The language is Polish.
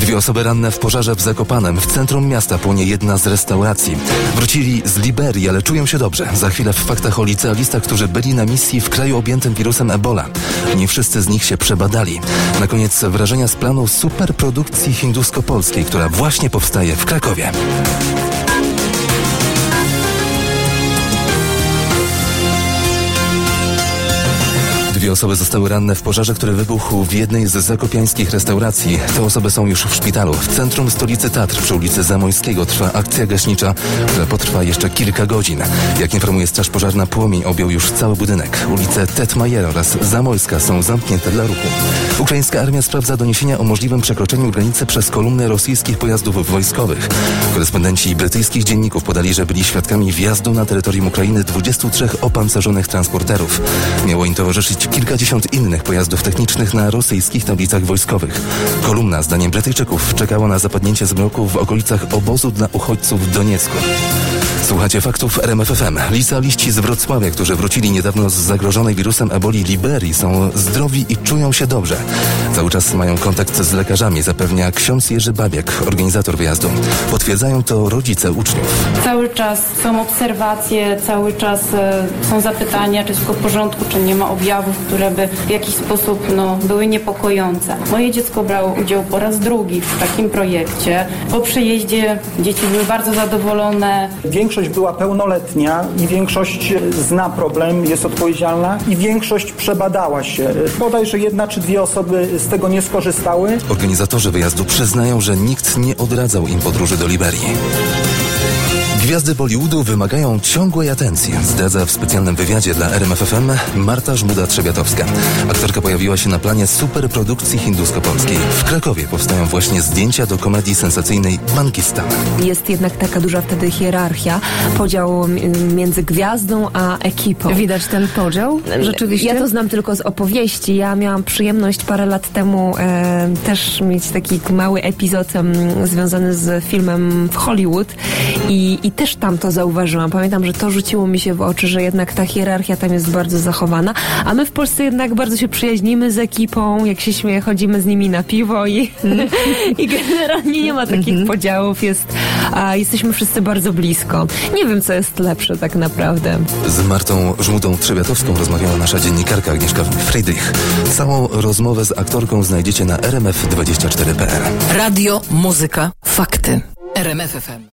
2 osoby ranne w pożarze w Zakopanem. W centrum miasta płonie jedna z restauracji. Wrócili z Liberii, ale czują się dobrze. Za chwilę w faktach o licealistach, którzy byli na misji w kraju objętym wirusem Ebola. Nie wszyscy z nich się przebadali. Na koniec wrażenia z planu superprodukcji hindusko-polskiej, która właśnie powstaje w Krakowie. 2 osoby zostały ranne w pożarze, który wybuchł w jednej z zakopiańskich restauracji. Te osoby są już w szpitalu. W centrum stolicy Tatr przy ulicy Zamojskiego trwa akcja gaśnicza, która potrwa jeszcze kilka godzin. Jak informuje Straż Pożarna, płomień objął już cały budynek. Ulice Tetmajera oraz Zamojska są zamknięte dla ruchu. Ukraińska armia sprawdza doniesienia o możliwym przekroczeniu granicy przez kolumnę rosyjskich pojazdów wojskowych. Korespondenci brytyjskich dzienników podali, że byli świadkami wjazdu na terytorium Ukrainy 23 opancerzonych transporterów. Miało im towarzyszyć kilkadziesiąt innych pojazdów technicznych na rosyjskich tablicach wojskowych. Kolumna, zdaniem Brytyjczyków, czekała na zapadnięcie zmroku w okolicach obozu dla uchodźców w Doniecku. Słuchacie faktów RMF FM. Licealiści z Wrocławia, którzy wrócili niedawno z zagrożonej wirusem Eboli Liberii, są zdrowi i czują się dobrze. Cały czas mają kontakt z lekarzami, zapewnia ksiądz Jerzy Babiak, organizator wyjazdu. Potwierdzają to rodzice uczniów. Cały czas są obserwacje, cały czas są zapytania, czy jest wszystko w porządku, czy nie ma objawów, które by w jakiś sposób były niepokojące. Moje dziecko brało udział po raz drugi w takim projekcie. Po przyjeździe dzieci były bardzo zadowolone. Większość była pełnoletnia i większość zna problem, jest odpowiedzialna i większość przebadała się. Bodajże 1 czy 2 osoby z tego nie skorzystały. Organizatorzy wyjazdu przyznają, że nikt nie odradzał im podróży do Liberii. Gwiazdy Bollywoodu wymagają ciągłej atencji, zdradza w specjalnym wywiadzie dla RMF FM Marta Żmuda-Trzebiatowska. Aktorka pojawiła się na planie superprodukcji hindusko-polskiej. W Krakowie powstają właśnie zdjęcia do komedii sensacyjnej Mankistan. Jest jednak taka duża wtedy hierarchia, podział między gwiazdą a ekipą. Widać ten podział? Rzeczywiście? Ja to znam tylko z opowieści. Ja miałam przyjemność parę lat temu też mieć taki mały epizod związany z filmem w Hollywood i też tam to zauważyłam. Pamiętam, że to rzuciło mi się w oczy, że jednak ta hierarchia tam jest bardzo zachowana, a my w Polsce jednak bardzo się przyjaźnimy z ekipą, jak się śmieje, chodzimy z nimi na piwo i generalnie nie ma takich podziałów, jesteśmy wszyscy bardzo blisko. Nie wiem, co jest lepsze tak naprawdę. Z Martą Żmudą-Trzebiatowską rozmawiała nasza dziennikarka Agnieszka Friedrich. Całą rozmowę z aktorką znajdziecie na rmf24.pl. Radio, muzyka, fakty. RMF FM.